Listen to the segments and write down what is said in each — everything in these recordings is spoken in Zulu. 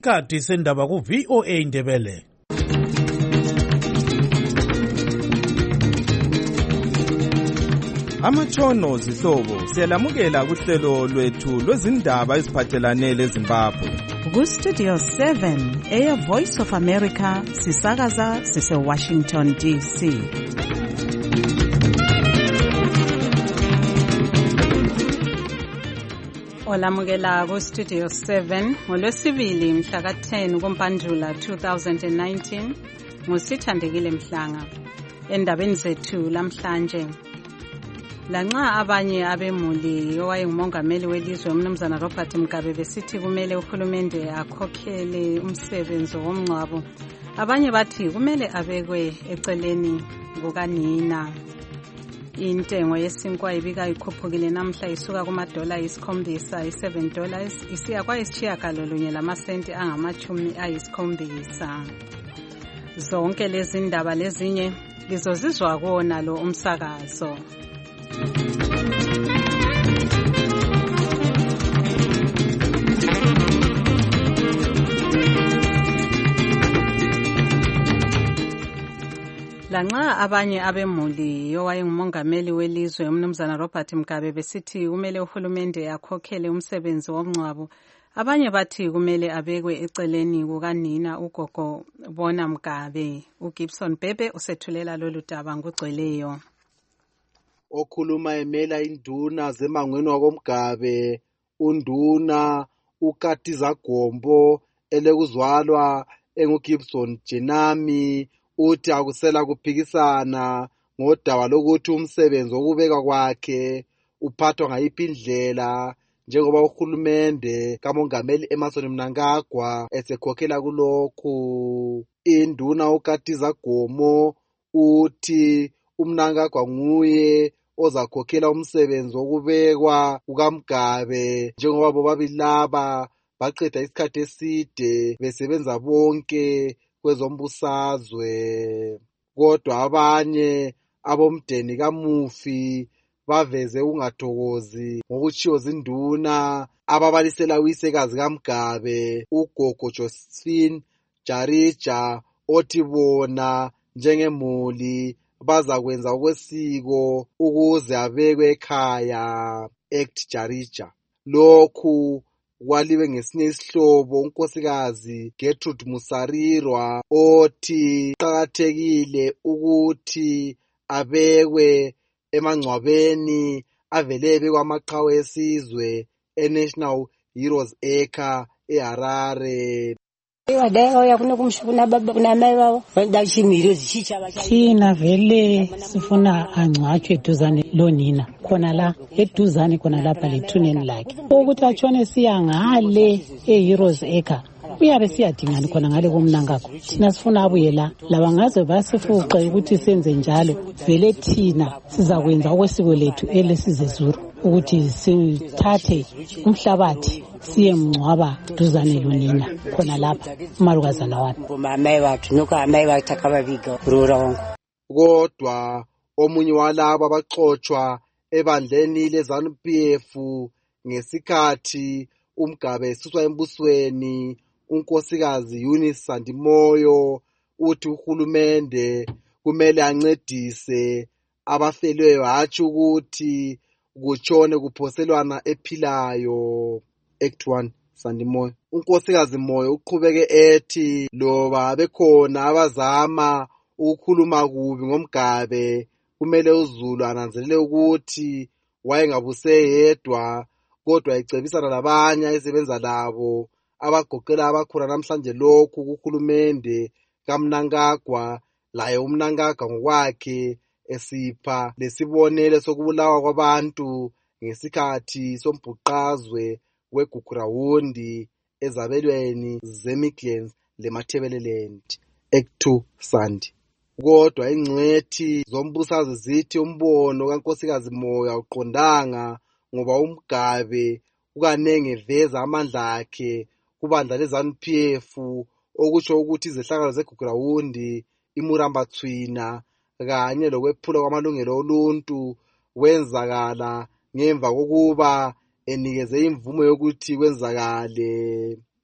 Kati sendaba ku VOA Indebele. Amatshono zihlobo siyalamukela kuhlelo lwethu lwezindaba eziphathelane leZimbabwe. Ku Studio 7 Air Voice of America sisakaza sise Washington DC. Olamukela ku Studio 7 ngolwesibili mhla ka-10 kuMpandula 2019 ngusithandekile Mhlanga. Endabeni zethu lamhlanje, lanxa abanye abemuli owayengumongameli welizwe umnumzana Robert Mugabe besithi kumele uhulumende akhokhele umsebenzi womngcwabo, abanye bathi kumele abekwe eceleni kukanina. Intengo yesinkwa ibika ikhuphukile namhla isuka kuma-$7 $7 isiya kwa-9.7 $7. Zonke lezi ndaba lezinye lizozizwa kona lo umsakazo. Lanxa abanye abemuli owayengumongameli welizwe umnumzana Robert Mugabe besithi kumele uhulumende akhokhele umsebenzi womngcwabo, abanye bathi kumele abekwe eceleni kukanina ugogo Bona Mugabe. uGibson Bhebe usethulela lolu daba ngugcweleyo. Okhuluma emela induna zemangweni wakoMgabe, unduna uKatiza Gombo elekuzalwa enguGibson Jenami, uthi akusela kuphikisana ngodaba lokuthi umsebenzi wokubeka kwakhe uphathwa ngayiphi indlela, njengoba uhulumende kamongameli Emmerson Mnangagwa esekhokhela kulokhu. Induna uKatiza Gombo uthi uMnangagwa nguye ozakhokhela umsebenzi wokubekwa kukaMgabe, njengoba bobabili laba baqeda isikhathi eside besebenza bonke kwezombusazwe. Kodwa abanye abomdeni kamufi baveze ukungathokozi ngokutshiwo zinduna ababalisela uyisekazi kaMgabe ugogo Josephine Jarija, othi bona njengemuli bazakwenza okwesiko ukuze abekwe ekhaya. Act Jarija. Lokhu kwaliwe ngesinye isihlobo unkosikazi Gertrude Musarirwa, othi qakathekile ukuthi abekwe emangcwabeni avele ebekwa amaqhawe esizwe eNational Heroes Acre eHarare. Thina vele sifuna angcwatshwe eduzane lonina, khona la eduzane khona lapha lethuneni lakhe, ukuthi atshone siya ngale eHeroes Acre uyabe siyadingani khona ngale koMnangagwa. Thina sifuna abuye la, laba ngaze basifuqe ukuthi senze njalo, vele thina sizakwenza okwesiko lethu elesizezuru, ukuthi sithathe umhlabathi siye mngcwaba duzane lonina khona lapha umalukazana wami. Kodwa omunye walabo abaxoxwa ebandleni leZANU-PF ngesikhathi uMgabe esuswa embusweni, unkosikazi Eunice Sandimoyo, uthi uhulumende kumele ancedise abafelweyo, hatshi ukuthi kutshone kuphoselwana ephilayo. Act 1 Sandimoyo. Unkosikazi Moyo uqhubeke ethi loba bekhona abazama ukukhuluma kubi ngoMgabe, kumele uZulu ananzelele ukuthi wayengabuse yedwa, kodwa ecebisana labanye ayesebenza labo abagoqela abakhona namhlanje lokhu kuhulumende kaMnangagwa, laye uMnangagwa ngokwakhe esipha lesibonelo sokubulawa kwabantu ngesikhathi sombhuqazwe weGugurawundi ezabelweni zeMidlands leMatabeleland. Act 2 Sandi. Kodwa ingcwethi zombusazwe zithi umbono kankosikazi Moyo awuqondanga, ngoba uMgabe ukanenge veza amandla akhe kubandla leZANU-PF, okutsho ukuthi izehlakalo zeGugurawundi, iMurambatsvina kanye lokwephula kwamalungelo oluntu wenzakala ngemva kokuba enikeze imvumo yokuthi kwenzakale.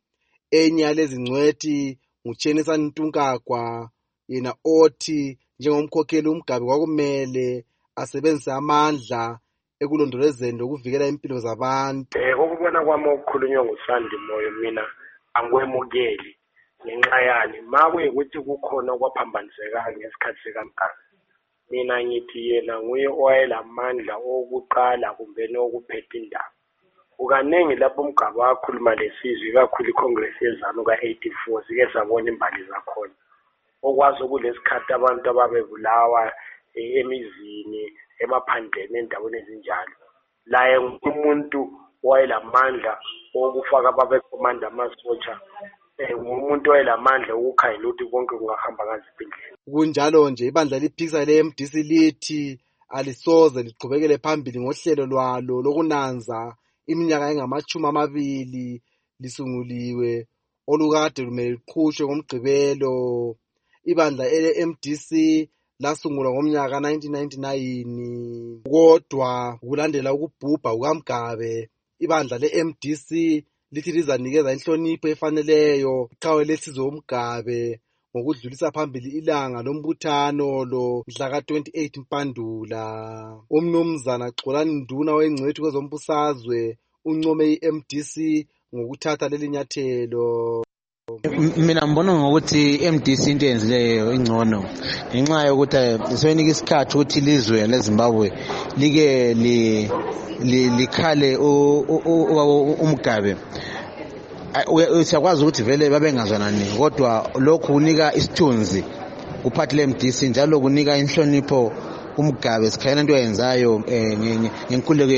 Enye yalezi ngcwethi nguChenisani Ntunkagwa, yena othi njengomkhokheli uMgabe kwakumele asebenzise amandla ekulondolezeni lokuvikela impilo zabantu. Ukubona kwami okukhulunywa nguSandi Moyo mina angikwemukeli ngenxa yani makuyikuthi kukhona okwaphambaniseka ngesikhathi sikaMgabe. Mina ngithi yena nguye owayelamandla okuqala kumbe okuphetha indaba. Ukaningi lapho uMgabe wakhuluma lesizwe kakhulu iCongress yezanu ka-84 sike sabona imbali zakhona. Okwazi kulesikhathi abantu ababebulawa emizini emaphandleni endaweni ezinjalo. Laye umuntu wayelamandla okufaka ababekomanda amasotsha. Umuntu wayelamandla ukukhayela ukuthi konke kungahamba ngaziphi indlela. Kunjalo nje ibandla liphikisa le-MDC lithi alisoze liqhubekele phambili ngohlelo lwalo lokunanza iminyaka engama-20 lisunguliwe olukade lumele liqhutshwe ngoMgqibelo. Ibandla ele-MDC lasungulwa ngomnyaka ka-1999 kodwa kulandela ukubhubha kukaMgabe ibandla le-MDC lithi lizanikeza inhlonipho efaneleyo iqhawe lesizwe uMgabe ngokudlulisa phambili ilanga lombuthano lo mhla ka-28 Mpandula. Umnumzana Xolani Nduna wengcwethi kwezombusazwe uncome i-MDC ngokuthatha leli nyathelo. Mina mbona ngokuthi MDC into yenzileyo ingcono ngenxa yokuthi sebenika isikhathi ukuthi ilizwe leZimbabwe like likhale uMgabe. Siyakwazi ukuthi vele babengazwanani kodwa lokhu kunika isithunzi kuphathi le-MDC njalo kunika inhlonipho uMgabe sikhayela into ayenzayo ngenkululeko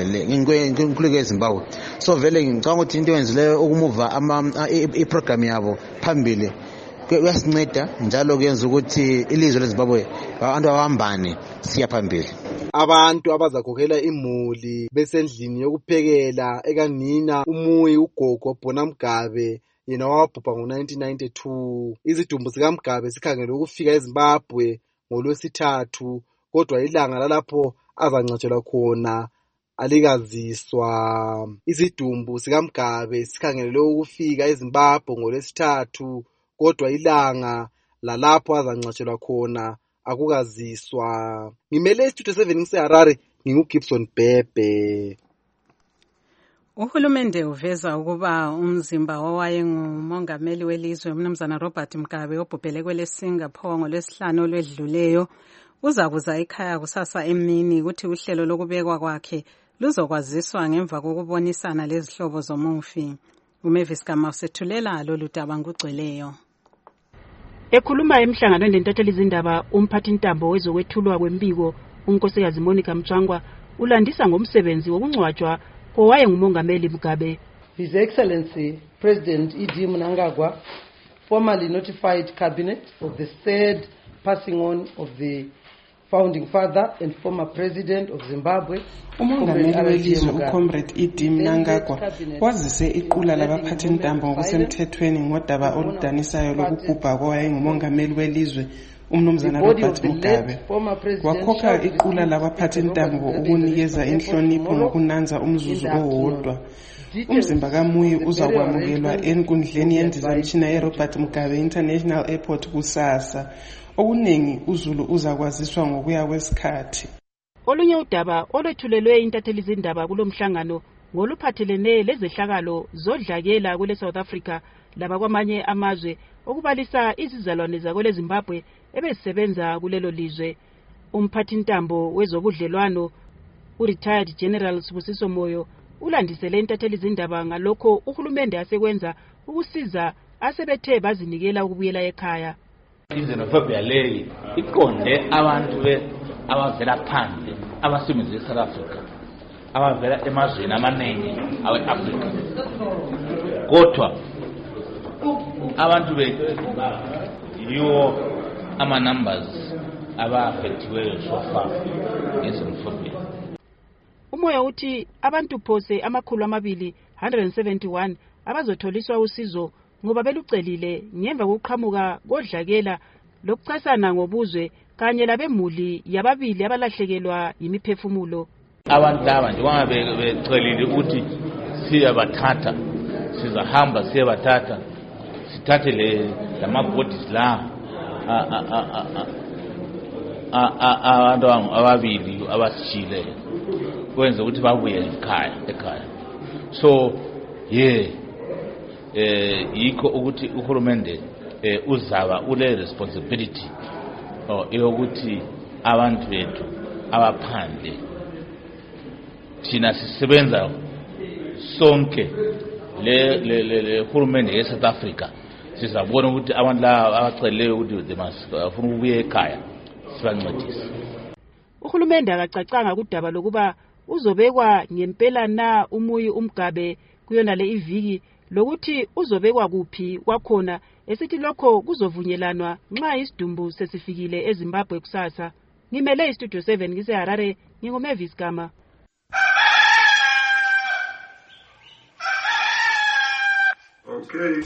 yeZimbabwe. So vele ngicabanga ukuthi into yenzileyo ukumuva iprogram yabo phambili kuyasinceda njalo kuyenza ukuthi ilizwe leZimbabwe abantu abahambane siya phambili. Abantu abazakhokhela imuli besendlini yokuphekela ekanina umuyi ugogo Bona Mgabe yena wabhubha ngo-1992. Izidumbu zikaMgabe sikhangele ukufika eZimbabwe ngoLwesithathu kodwa ilanga lalapho azangcwatshelwa khona alikaziswa. Izidumbu sikaMgabe sikhangelele ukufika eZimbabwe ngoLwesithathu kodwa ilanga lalapho azangcwatshelwa khona akukaziswa. Ngimele iStudio 7 ngiseHarare nginguGibson Bhebhe. Uhulumende uveza ukuba umzimba owayengumongameli welizwe umnumzana Robert Mugabe obhubhele kweleSingapore ngoLwesihlanu olwedluleyo uzakuza ekhaya kusasa emini ukuthi uhlelo lokubekwa kwakhe luzokwaziswa ngemva kokubonisana lezihlobo zomufi. uMavis Gama usethulela lolu daba ngugcweleyo. Ekhuluma emhlanganweni lentatheli izindaba umphathintambo wezokwethulwa kwembiko unkosikazi Monica Mchangwa ulandisa ngomsebenzi wokungcwatshwa kowayengumongameli Mugabe. His Excellency President E.D. Mnangagwa formally notified Cabinet of the third passing on of the founding father and former president of Zimbabwe. Umongameli welizwe uComrade E.D. Mnangagwa wazise iqula labaphathintambo ngokusemthethweni ngodaba oludanisayo lokubhubha kowayengumongameli welizwe umnumzana Robert Mugabe. Wakhokha iqula labaphathintambo ukunikeza inhlonipho ngokunanza umzuzu owodwa. Umzimba kaMuyi uzakwamukelwa enkundleni yendizamtshina yeRobert Mugabe International Airport kusasa. Okuningi uZulu uzakwaziswa ngokuya kwesikhathi. Olunye udaba olwethulelwe intatheli izindaba kulomhlangano ngoluphathelene lezehlakalo zodlakela kwele South Africa laba kwamanye amazwe okubalisa izizalwane zakwele Zimbabwe ebesebenza kulelo lizwe. Umphathintambo wezobudlelwano uRetired General Sibusiso Moyo ulandisele intatheli izindaba ngalokho uhulumende asekwenza ukusiza asebethe bazinikela ukubuyela ekhaya. Xenophobia le iqonde abantu abavela phandle abasebenza eSouth Africa abavela emazweni amaningi awe-Africa kodwa abantu yiwo ama-numbers aba-affectiweyo so far nge-xenophobia. Umoya uthi abantu phose 271 abazotholiswa usizo ngoba belucelile ngemva kokuqhamuka kodlakela lokucasana ngobuzwe kanye labemuli yababili abalahlekelwa yimiphefumulo. Abantu laba njengoba becelile ukuthi siyabathatha sizahamba siyebathatha, sithathe lama-bodies la abantu ababili abasishiyileyo kwenze ukuthi babuye ekhaya. So yikho ukuthi uhulumende uzaba ule responsibility yokuthi abantu bethu abaphandle thina sisebenza sonke le hulumende ye-South Africa sizabona ukuthi abantu laba abaceleyo ukuthi bafuna ukubuya ekhaya sibancedise. Uhulumende akacacanga kudaba lokuba uzobekwa ngempela na umuyi umgabe kuyona le iviki lokuthi uzobekwa kuphi kwakhona, esithi lokho kuzovunyelwana nxa isidumbu sesifikile eZimbabwe kusasa. Ngimele iStudio 7 ngiseHarare, nginguMavis Gama. Okay.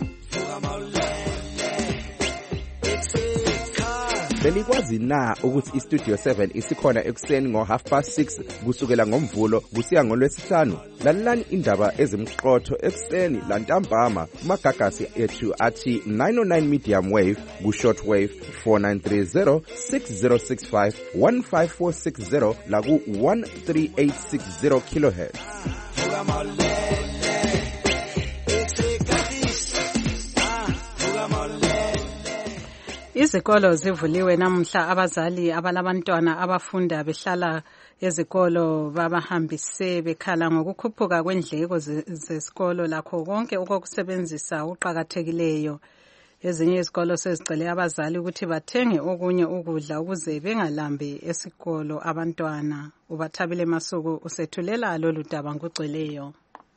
Belikwazi na ukuthi iStudio 7 isikhona ekuseni ngo6:30 kusukela ngoMvulo kusiya ngoLwesihlanu? Lalelani indaba ezimqotho ekuseni lantambama kumagagasi ethu athi 909 medium wave ku-short wave 4930 6065 15460 la ku-13860 kHz. Izikolo zivuliwe namuhla. Abazali abalabantwana abafunda behlala ezikolo babahambise bekhala ngokukhuphuka kwendleko zesikolo lakho konke okokusebenzisa uqhakathekileyo. Ezinye izikolo sezicele abazali ukuthi bathenge okunye ukudla ukuze bengalambi esikolo abantwana. Ubathabile Masuku usethulela lolu daba ngugcweleyo.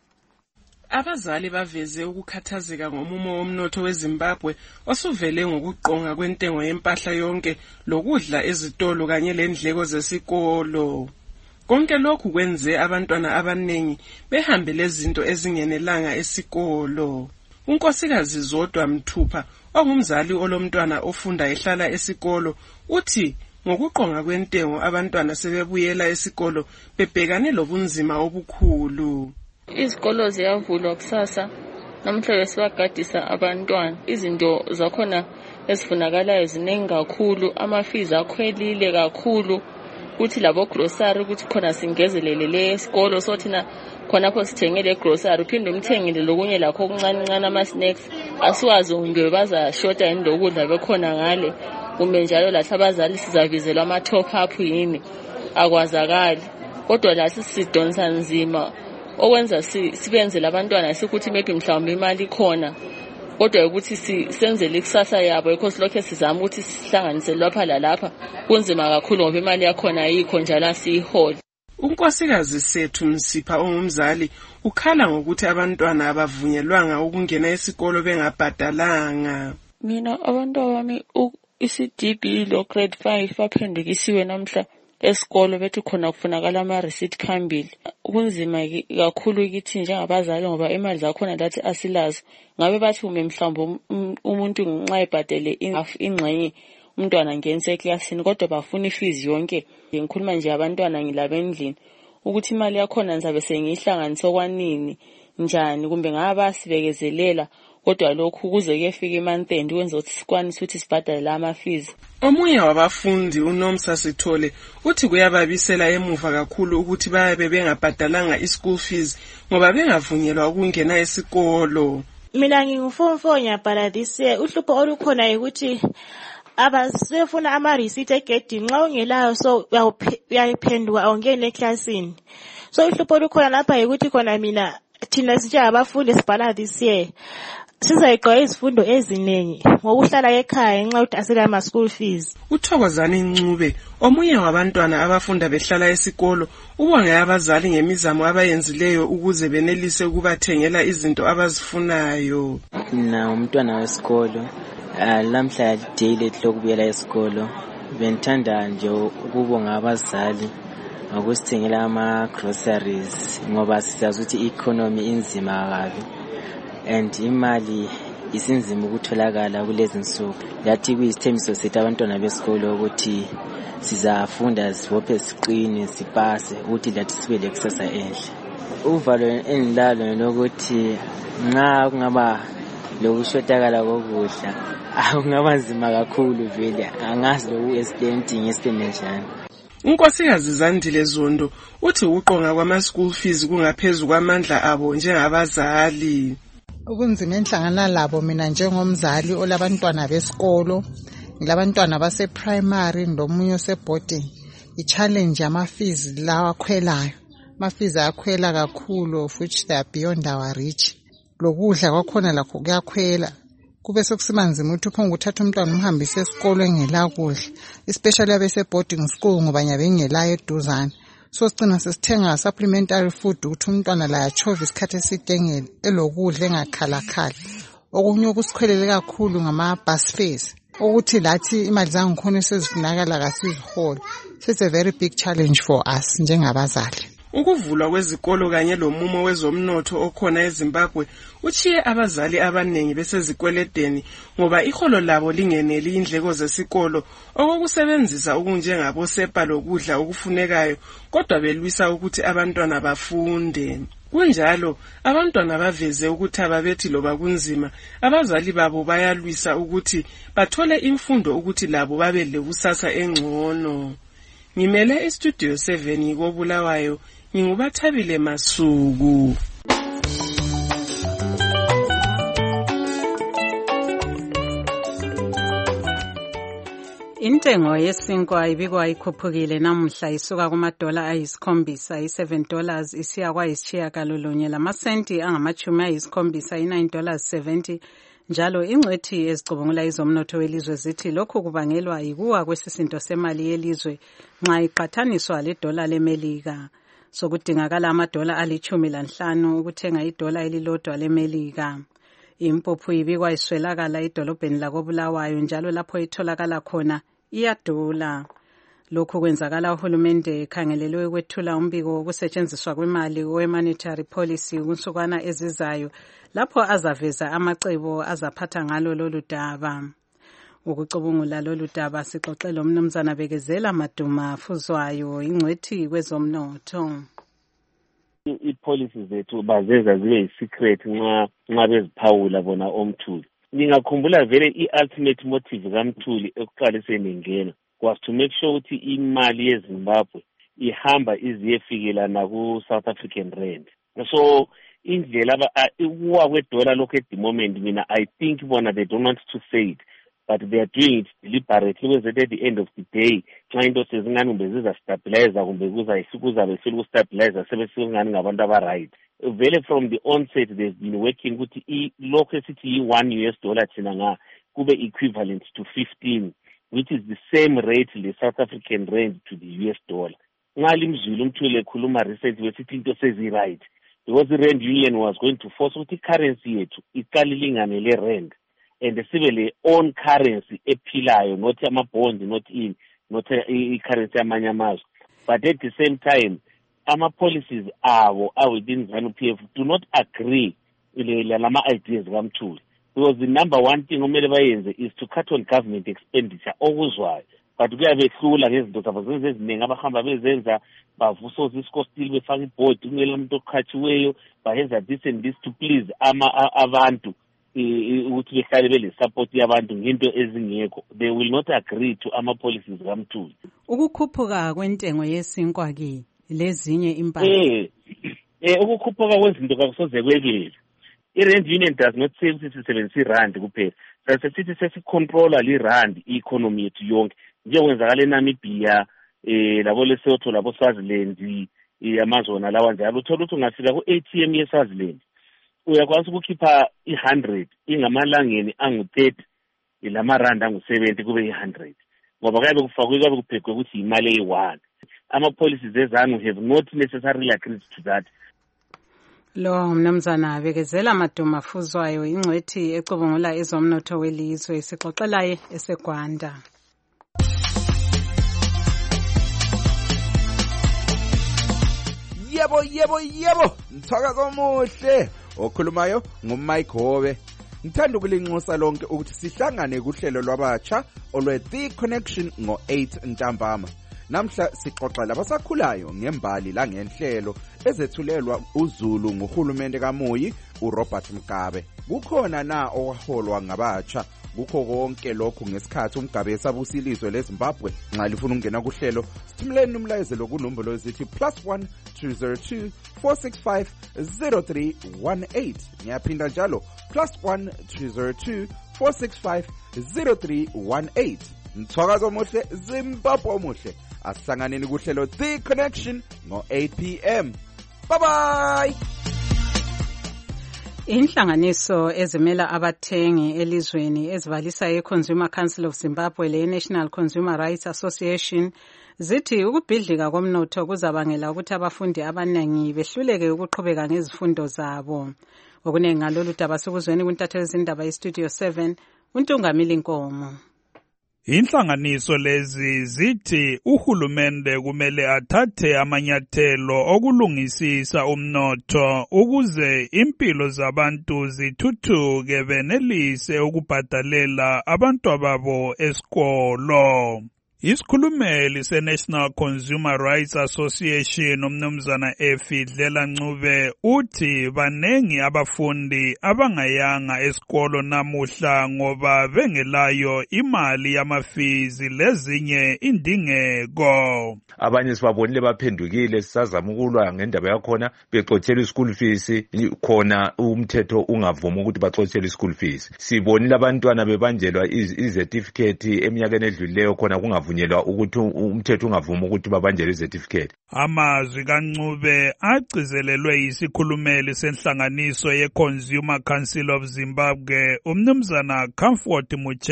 Abazali baveze ukukhathazeka ngomumo womnotho weZimbabwe osuvele ngokuqonga kwentengo yempahla yonke lokudla ezitolo kanye lendleko zesikolo. Konke lokhu kwenze abantwana abanengi behambe lezinto ezingenelanga esikolo. Unkosikazi Zodwa Mthupha ongumzali olomntwana ofunda ehlala esikolo uthi ngokuqonga kwentengo abantwana sebebuyela esikolo bebhekane lobunzima obukhulu. Izikolo ziyavulwa kusasa, namhlanje sibagadisa abantwana. Izinto zakhona ezifunakalayo ziningi kakhulu, ama-fees akhwelile kakhulu, kuthi labo grocery ukuthi khona singezelele le esikolo sothina khonapho sithengele grocery uphinde umthengele lokunye lakho okuncane ama-snacks. Asiwazi kumbe bazashota yini lokudla bekhona ngale, kumbe njalo lathi abazali sizavizelwa ama-top up yini, akwazakali. Kodwa la sisidonsa nzima okwenza sibenzele abantwana sikuthi maybe mhlawumbe imali khona, kodwa ukuthi senzele ikusasa yabo because lokho sizama ukuthi sihlanganise lapha lalapha kunzima kakhulu ngoba imali yakhona ayikho njalo asiyihola. Unkosikazi Sethu Msipha ongumzali ukhala ngokuthi abantwana abavunyelwanga ukungena esikolo bengabhadalanga. Mina abantwana bami iCDB lo grade 5 baphendukisiwe namhla esikolo bethi khona kufunakala ama-receipt phambili. Kunzima kakhulu kithi njengabazali ngoba imali zakhona lathi asilazi. Ngabe bathi mhlawumbe umuntu nxa ebhadele ingxenye umntwana ngenise eklasini kodwa bafuna ifees yonke. Ngikhuluma nje abantwana ngilabendlini ukuthi imali yakhona ngizabe sengihlanganisa okwanini njani kumbe ngaba sibekezelela, kodwa lokhu kuze kuyefika imonth end kwenza ukuthi sikwanise ukuthi sibhadale ama-fees. Omunye wabafundi uNomsa Sithole uthi kuyababisela emuva kakhulu ukuthi bayabe bengabhadalanga i-school fees ngoba bengavunyelwa ukungena esikolo. Mina ngingufomfo 4 nyabhala this year. Uhlupho olukhona ukuthi abasefuna ama-receipt egedini, nxa ungelayo so uyayiphenduka awungene eklasini. So uhlupho olukhona lapha yikuthi khona mina thina sinjengabafundi sibhala this year sizayiqoqa izifundo eziningi ngokuhlala ekhaya ngenxa ukuthi asela ama-school fees. Uthokozani Ncube omunye wabantwana abafunda behlala esikolo ubonge abazali ngemizamo abayenzileyo ukuze benelise ukubathengela izinto abazifunayo. Na umntwana wesikolo lamhla daily lokubuyela esikolo bengithanda nje ukubonga abazali ngokusithengela ama-groceries ngoba sizazi ukuthi i-economy inzima kabi and imali isinzima ukutholakala kulezi nsuku. Lathi kuyisithembiso sethu abantwana besikolo ukuthi sizafunda sibophe siqine sipase ukuthi lathi sibe lekusasa enhle. Uvalo enilalo lokuthi nxa kungaba lokushotakala kokudla akungaba nzima kakhulu vele angazi loku-estimating njani. uNkosikazi Zandile Zondo uthi ukuqonga kwama-school fees kungaphezu kwamandla abo njengabazali. Ubunzima enhlangana labo mina njengomzali olabantwana besikolo, ngilabantwana base-primary lomunye oseboarding, i-challenge ama-fees lawa akhwelayo. Ama-fees ayakhwela kakhulu of which they are beyond our reach. Lokudla kwakhona lakho kuyakhwela. Kube sekusiba nzima ukuthi uphonga uthatha umntwana umhambise esikolo engela kudla, especially abese-boarding school ngoba nyabe engelayo eduzane. So sigcina sesithenga supplementary food ukuthi umntwana la achove isikhathi eside elokudla engakhalakhala. Okunye okusikhwelele kakhulu ngama-bus fares, ukuthi lathi imali zangikhona sezifunakala kasizihole. So it's a very big challenge for us njengabazali. Ukuvulwa kwezikolo kanye lomumo wezomnotho okhona eZimbabwe uchiye abazali abanengi besezikweledeni ngoba iholo labo lingeneli indleko zesikolo okokusebenzisa okunjengabo sepa lokudla okufunekayo kodwa belwisa ukuthi abantwana bafunde. Kunjalo abantwana baveze ukuthi ababethi loba kunzima abazali babo bayalwisa ukuthi bathole imfundo ukuthi labo babe lekusasa engcono. Ngimele iStudio 7 ngikobulawayo Ngingubathabile Masuku. Intengo yesinkwa ibikwa ikhuphukile namuhla isuka kumadola ayisikhombisa $7 isiya kwayisitshiyagalolunye lamasenti angamatshumi $9.70 njalo ingcwethi ezicubungula izomnotho welizwe zithi lokhu kubangelwa yikuwa kwesisindo semali yelizwe nxa iqathaniswa ledola leMelika. Sokudingakala amadola $15 ukuthenga idola elilodwa leMelika. Impuphu ibikwa iswelakala edolobheni lakoBulawayo njalo lapho itholakala khona iyadula. Lokhu kwenzakala uhulumende ekhangelelwe ukwethula umbiko wokusetshenziswa kwemali we-monetary policy kunsukwana ezizayo lapho azaveza amacebo azaphatha ngalo lolu daba. Ukucubungula lolu daba sixoxele umnumzana Bekezela Maduma Fuzwayo ingcwethi kwezomnotho. I-policies zethu bazenza zibe yi-secret nxa beziphawula bona oMthuli. Ngingakhumbula vele i-ultimate motive kaMthuli ekuqaliseni ngena was to make sure ukuthi imali yeZimbabwe ihamba iziyefikela naku-South African rand. So indlela ukuwa kwedola lokhu at the moment mina I think bona they don't want to say it but they are doing it deliberately because at the end of the day nxa into sezingani kumbe ziza-stabilizer kumbe kuzabe seku-stabilizer sebesingani ngabantu aba-right. Vele from the onset they've been working ukuthi lokhu esithi $1 thina kube equivalent to 15 which is the same rate the South African rand to the US dollar. Ngali Mzulu uMthuli ekhuluma recently wesithi into sezi-right because the rand union was going to force ukuthi currency yethu iqalilingane le-rand and sibe le-own currency ephilayo not ama-bonds not i-currency yamanye amazwe. But at the same time ama-policies abo within ZANU-PF do not agree lama-ideas kaMthuli because the number one thing omele bayenze is to cut on government expenditure okuzwayo but kuyabehlula ngezinto zabo zenze eziningi abahamba bezenza bavusa oZisco Steel befaka ibhodi kumele umuntu oqhatshiweyo bayenza this and this to please abantu ukuthi behlale bele-support yabantu ngento ezingekho. They will not agree to ama-policies kaMthuli. Ukukhuphuka kwentengo yesinkwa ke lezinye impahla ukukhuphuka kwezinto kakusoze kwekele. I-rand union does not say ukuthi sisebenzisa irandi kuphela sasithi sesicontrola li-rand i-economy yethu yonke njengokwenzakala eNamibia labo Lesotho labo Swaziland amazona lawa njalo uthola ukuthi ungafika ku-ATM ye-Swaziland uyakwazi ukukhipha i-100 ingamalangeni angu-30 lamarandi angu-70 kube i-100 ngoba kuyabe kuphekwe ukuthi imali eyi-1. Ama-policies ezanu have not necessarily agreed to that. Lo mnumzana Bekezela Maduma Fuzwayo ingcwethi ecubungula ezomnotho welizwe sixoxelaye eseGwanda. Yebo mthakazo omuhle okhulumayo nguMike Hobe. Ngithanda ukulinxusa lonke ukuthi sihlangane kuhlelo lwabatsha olwe The Connection ngo-8 ntambama. Namhla sixoxa labasakhulayo ngembali la ngenhlelo ezethulelwa uZulu nguhulumende kaMoyi uRobert Mugabe. Kukhona na owaholwa ngabatsha kukho konke lokhu ngesikhathi uMgabe esabusa ilizwe leZimbabwe? Nxa lifuna ukungena kuhlelo, sithumuleni umlayezelo kunombolo ezithi +1 202 465 0318. Ngiyaphinda njalo +1 202 465 0318. Mthwakazo omuhle, Zimbabwe omuhle. Asihlanganeni kuhlelo The Connection ngo-8 p.m. Bye bye. Inhlanganiso ezimela abathengi elizweni ezibalisa iConsumer Council of Zimbabwe leNational Consumer Rights Association zithi ukubhidlika komnotho kuzabangela ukuthi abafundi abaningi behluleke ukuqhubeka ngezifundo zabo. Okunengi ngalolu daba sikuzweni kuntatheli zindaba yeStudio 7 uNtungamili Nkomo. Inhlanganiso lezi zithi uhulumende kumele athathe amanyathelo okulungisisa umnotho ukuze impilo zabantu zithuthuke benelise ukubhadalela abantwababo esikolo. Isikhulumeli seNational Consumer Rights Association umnumzana Efidlela Ncube uthi banengi abafundi abangayanga esikolo namuhla ngoba bengelayo imali yamafizi lezinye indingeko. Abanye sibabonile baphendukile sisazama ukulwa ngendaba yakhona bexothela ischool fees khona umthetho ungavuma ukuthi baxothele ischool fees. Sibonile abantwana bebanjelwa icertificate eminyakeni edlulileyo khona kungavunyelwa ukuthi umthetho ungavuma ukuthi babanjele icertificate. Amazwi kaNcube agcizelelwe yisikhulumeli senhlanganiso yeConsumer Council of Zimbabwe umnumzana Comfort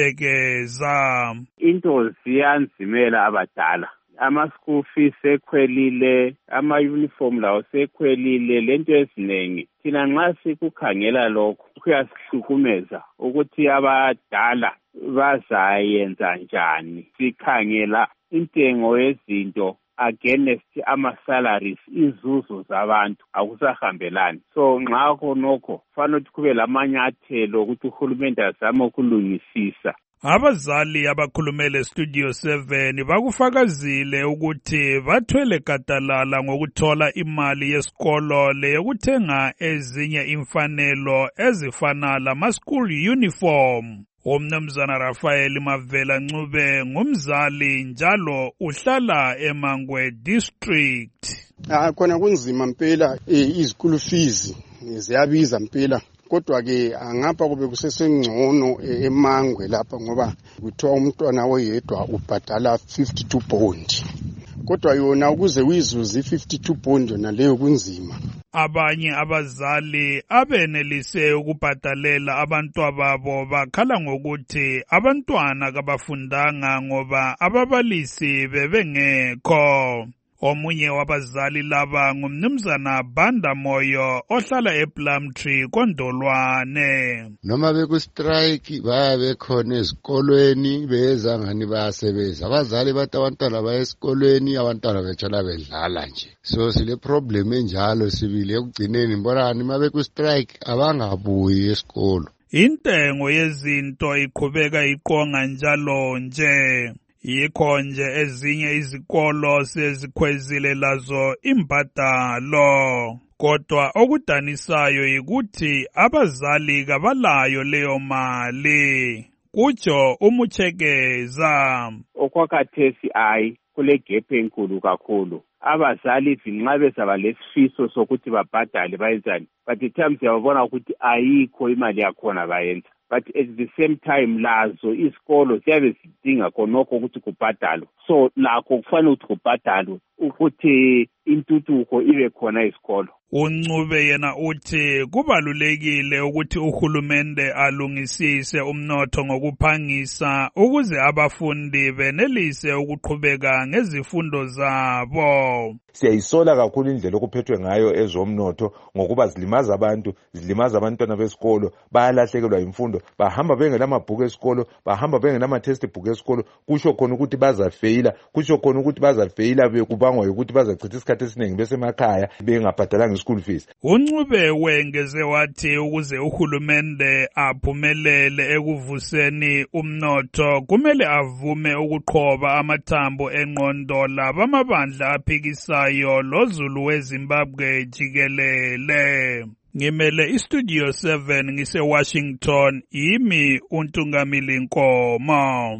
Muchekeza. Into ziyanzimela abadala. Ama-school fees sekhwelile, ama-uniform lawo sekhwelile, lento ezinengi. Thina nxa sikukhangela lokho kuyasihlukumeza ukuthi abadala bazayenza njani. Sikhangela intengo yezinto against ama-salaries, izuzo zabantu akusahambelani. So nxa khonokho fanele ukuthi kube lamanyathelo ukuthi uhulumende azame ukulungisisa. Abazali abakhulumele Studio 7 bakufakazile ukuthi bathwele gadalala ngokuthola imali yesikolo leyokuthenga ezinye imfanelo ezifana lama-school uniform. Umnumzana Rafael Mavela Ncube ngumzali njalo uhlala eMangwe district. Khona kunzima mpela izikulu fees ziyabiza mpela. Kodwa ke angapha kube kusesengcono eMangwe lapha ngoba kuthiwa umntwana oyedwa ubhadala 52 bond. Kodwa yona ukuze uyizuze 52 bond yona leyo kunzima. Abanye abazali abenelise ukubhadalela abantwababo bakhala ngokuthi abantwana kabafundanga ngoba ababalisi bebengekho. Omunye wabazali laba ngumnumzana Banda Moyo ohlala ePlumtree Kondolwane. Noma bekustrike bayabekhona ezikolweni beza ngani bayasebenza. Abazali bathi abantwana baya esikolweni abantwana bethola bedlala nje. So sile problem enjalo sibile ekugcineni mborani mabekustrike abangabuyi esikolo. Intengo yezinto iqhubeka iqonga njalo nje. Yikho nje ezinye izikolo sezikhwezile lazo imbadalo. Kodwa okudanisayo yikuthi abazali kabalayo leyo mali. Kutsho uMuchekeza. Okwakhathesi kule gap enkulu kakhulu. Abazali nxa bezaba lesifiso sokuthi babhadale bayenzani. But the times yabona ukuthi ayikho imali yakhona bayenza. But at the same time lazo isikolo siyabe sidinga khonokho ukuthi kubhadalwe. So lakho kufanele ukuthi kubhadalwe ukuthi intuthuko ibe khona isikolo. uNcube yena uthi kubalulekile ukuthi uhulumende alungisise umnotho ngokuphangisa ukuze abafundi benelise ukuqhubeka ngezifundo zabo. Siyayisola kakhulu indlela okuphethwe ngayo ezomnotho ngokuba zilimaza abantu, zilimaza abantwana besikolo, bayalahlekelwa imfundo, bahamba bengelamabhuku esikolo, bahamba bengelama textbook esikolo, kusho khona ukuthi bazafeyila, kusho khona ukuthi bazafeyila bekubangwa ukuthi bazachitha isikhathi esiningi besemakhaya bengabhadalanga school fees. uNcube wengeze wathi ukuze uhulumende aphumelele ekuvuseni umnotho kumele avume ukuqhoba amathambo engqondo labamabandla aphikisayo loZulu weZimbabwe jikelele. Ngimele istudio 7 ngise-Washington, yimi uNtungamili Nkomo.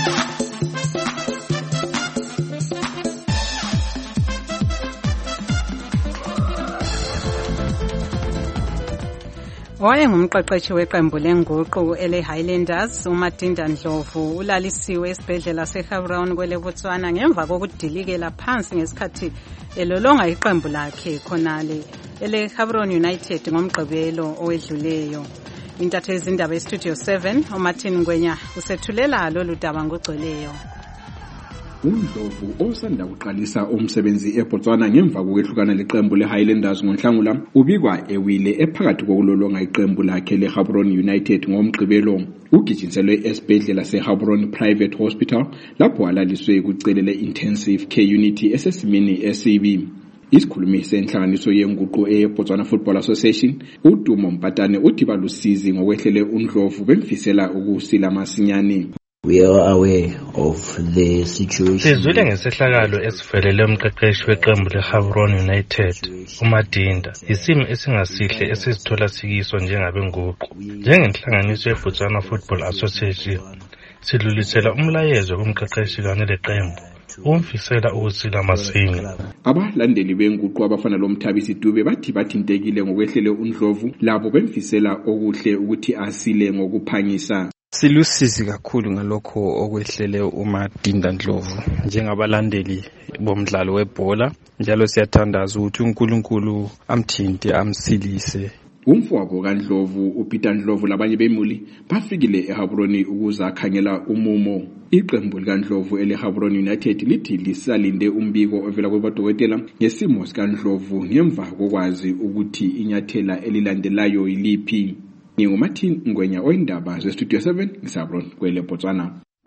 Wayengumqeqeshi weqembu lenguqu ele-Highlanders uMadinda Ndlovu ulalisiwe esibhedlela seGaborone kweleBotswana ngemva kokudilikela phansi ngesikhathi elolonga iqembu lakhe khonale ele-Gaborone United ngomgqibelo owedluleyo. Intatheli zindaba eStudio 7 uMartin Ngwenya usethulela lolu daba ngogcweleyo. uNdlovu osanda kuqalisa umsebenzi eBotswana ngemva kokwehlukana leqembu leHighlanders ngoNhlangula ubikwa ewile ephakathi kokulolonga iqembu lakhe leGaborone United ngomgqibelo. Ugijinselwe esibhedlela seGaborone Private Hospital lapho alaliswe kucelele intensive care unit esesimeni esibi. Isikhulumi senhlanganiso yenguqu eBotswana Football Association uDumo Mpatane uthi balusizi ngokwehlele uNdlovu bemfisela ukusila masinyane. We are aware of the situation. Sizwile ngesehlakalo esivelele umqeqeshi weqembu leGaborone United uMadinda. Isimo esingasihle esizithola sikiso njengabenguqu. Njengenhlanganiso yeBotswana Football Association sidlulisela umlayezo kumqeqeshi kanye leqembu umfisela ukusila masinya. Abalandeli benguqu abafana loMthabisi Dube bathi bathintekile ngokwehlele uNdlovu labo bemfisela okuhle ukuthi asile ngokuphangisa. Silusizi kakhulu ngalokho okwehlele uMadinda Ndlovu njengabalandeli bomdlalo webhola, njalo siyathandaza ukuthi uNkulunkulu amthinte amsilise. Umfowabo kaNdlovu uPeter Ndlovu labanye bemuli bafikile eGaborone ukuzakhangela umumo. Iqembu likaNdlovu eleGaborone United lithi lisalinde umbiko ovela kwabadokotela ngesimo sikaNdlovu ngemva kokwazi ukuthi inyathela elilandelayo yiliphi. NginguMartin Ngwenya oyindaba zeStudio 7 ngisaBron kweleBotswana.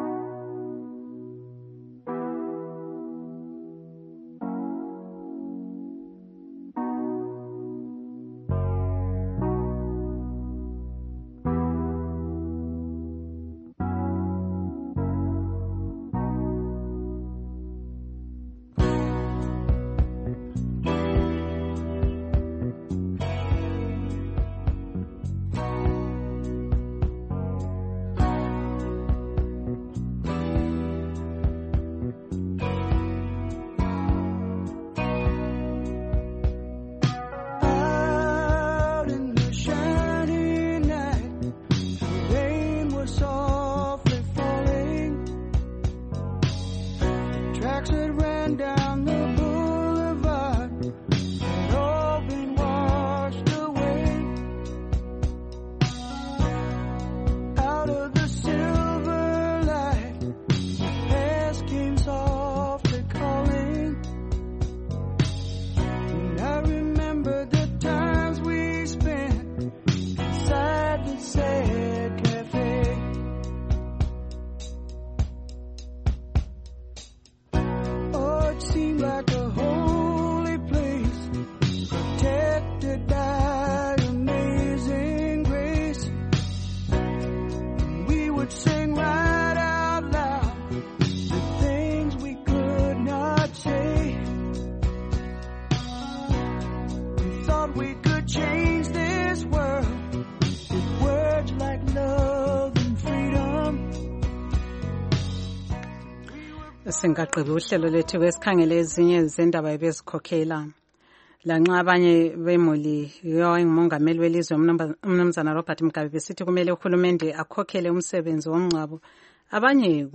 Singaqhubeka uhlelo lethu kwesikhangele ezinye izindaba ebezikhokhela. Lanxa abanye bemuli yowayengumongameli welizwe umnumzana Robert Mugabe besithi kumele uhulumende akhokhele umsebenzi womngcwabo, abanye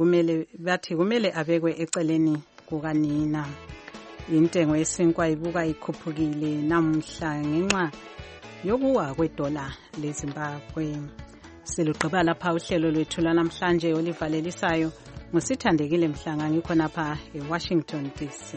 kumele abekwe eceleni kukanina. Intengo yesinkwa ibuka ikhuphukile namuhla ngenxa yokuwa kwedola leZimbabwe. Silugqiba lapha uhlelo lwethu lanamhlanje olivalelisayo. Ngusithandekile Mhlanga ngikho napha eWashington DC.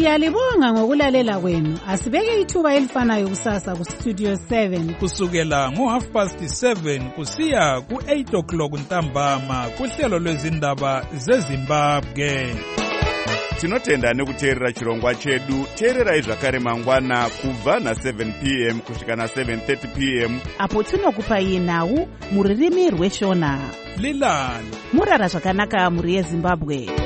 Siyalibonga ngokulalela kwenu. Asibeke ithuba elifanayo kusasa ku Studio 7 kusukela ngo7:30 kusiya ku8 o'clock ntambama kuhlelo lwezindaba zeZimbabwe. Tinotenda nekuteerera chirongwa chedu. Teererai zvakare mangwana kubva na7 p.m. kusvika na7:30 p.m. apo tinokupai nhau muririmi rweshona. Lilani murara zvakanaka muri yeZimbabwe.